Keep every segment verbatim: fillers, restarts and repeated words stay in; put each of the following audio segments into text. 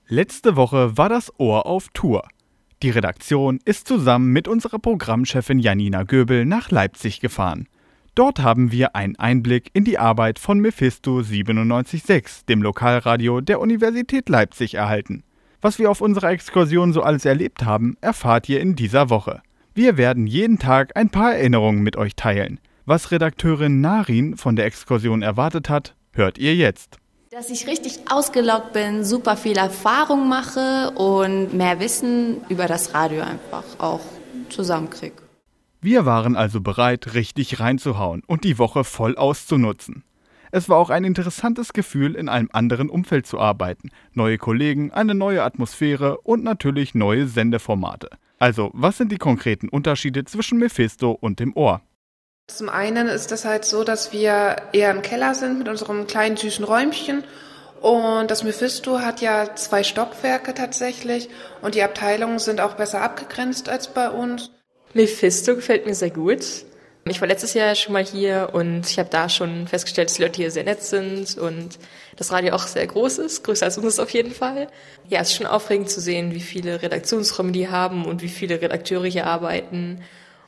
Letzte Woche war das Ohr auf Tour. Die Redaktion ist zusammen mit unserer Programmchefin Janina Göbel nach Leipzig gefahren. Dort haben wir einen Einblick in die Arbeit von Mephisto siebenundneunzig Komma sechs, dem Lokalradio der Universität Leipzig, erhalten. Was wir auf unserer Exkursion so alles erlebt haben, erfahrt ihr in dieser Woche. Wir werden jeden Tag ein paar Erinnerungen mit euch teilen. Was Redakteurin Narin von der Exkursion erwartet hat, hört ihr jetzt. Dass ich richtig ausgelaugt bin, super viel Erfahrung mache und mehr Wissen über das Radio einfach auch zusammenkriege. Wir waren also bereit, richtig reinzuhauen und die Woche voll auszunutzen. Es war auch ein interessantes Gefühl, in einem anderen Umfeld zu arbeiten. Neue Kollegen, eine neue Atmosphäre und natürlich neue Sendeformate. Also, was sind die konkreten Unterschiede zwischen Mephisto und dem Ohr? Zum einen ist es halt so, dass wir eher im Keller sind mit unserem kleinen süßen Räumchen und das Mephisto hat ja zwei Stockwerke tatsächlich und die Abteilungen sind auch besser abgegrenzt als bei uns. Mephisto gefällt mir sehr gut. Ich war letztes Jahr schon mal hier und ich habe da schon festgestellt, dass die Leute hier sehr nett sind und das Radio auch sehr groß ist, größer als uns auf jeden Fall. Ja, es ist schon aufregend zu sehen, wie viele Redaktionsräume die haben und wie viele Redakteure hier arbeiten.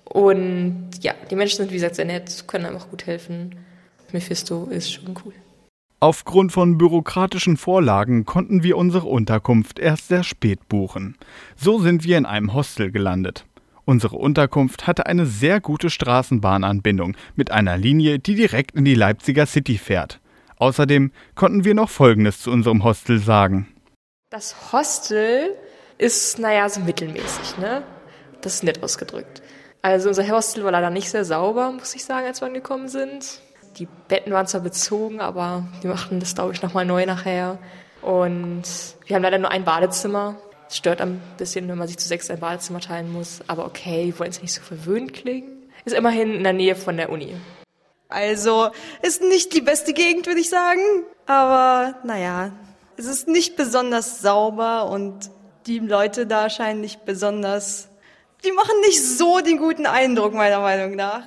Und ja, die Menschen sind wie gesagt sehr nett, können einem auch gut helfen. Mephisto ist schon cool. Aufgrund von bürokratischen Vorlagen konnten wir unsere Unterkunft erst sehr spät buchen. So sind wir in einem Hostel gelandet. Unsere Unterkunft hatte eine sehr gute Straßenbahnanbindung mit einer Linie, die direkt in die Leipziger City fährt. Außerdem konnten wir noch Folgendes zu unserem Hostel sagen. Das Hostel ist, naja, so mittelmäßig, ne? Das ist nett ausgedrückt. Also unser Hostel war leider nicht sehr sauber, muss ich sagen, als wir angekommen sind. Die Betten waren zwar bezogen, aber wir machten das, glaube ich, nochmal neu nachher. Und wir haben leider nur ein Badezimmer. Es stört ein bisschen, wenn man sich zu sechs ein Badezimmer teilen muss. Aber okay, wir wollen jetzt nicht so verwöhnt klingen. Ist immerhin in der Nähe von der Uni. Also, ist nicht die beste Gegend, würde ich sagen. Aber, naja, es ist nicht besonders sauber und die Leute da scheinen nicht besonders... Die machen nicht so den guten Eindruck, meiner Meinung nach.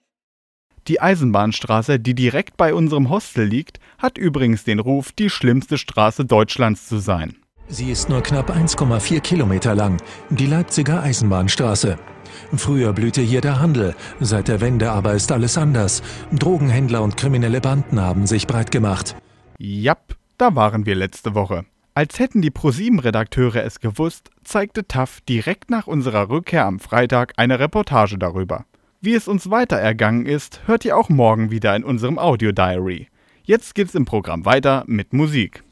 Die Eisenbahnstraße, die direkt bei unserem Hostel liegt, hat übrigens den Ruf, die schlimmste Straße Deutschlands zu sein. Sie ist nur knapp eins Komma vier Kilometer lang, die Leipziger Eisenbahnstraße. Früher blühte hier der Handel, seit der Wende aber ist alles anders. Drogenhändler und kriminelle Banden haben sich breit gemacht. Japp, da waren wir letzte Woche. Als hätten die ProSieben-Redakteure es gewusst, zeigte T A F direkt nach unserer Rückkehr am Freitag eine Reportage darüber. Wie es uns weiter ergangen ist, hört ihr auch morgen wieder in unserem Audio-Diary. Jetzt geht's im Programm weiter mit Musik.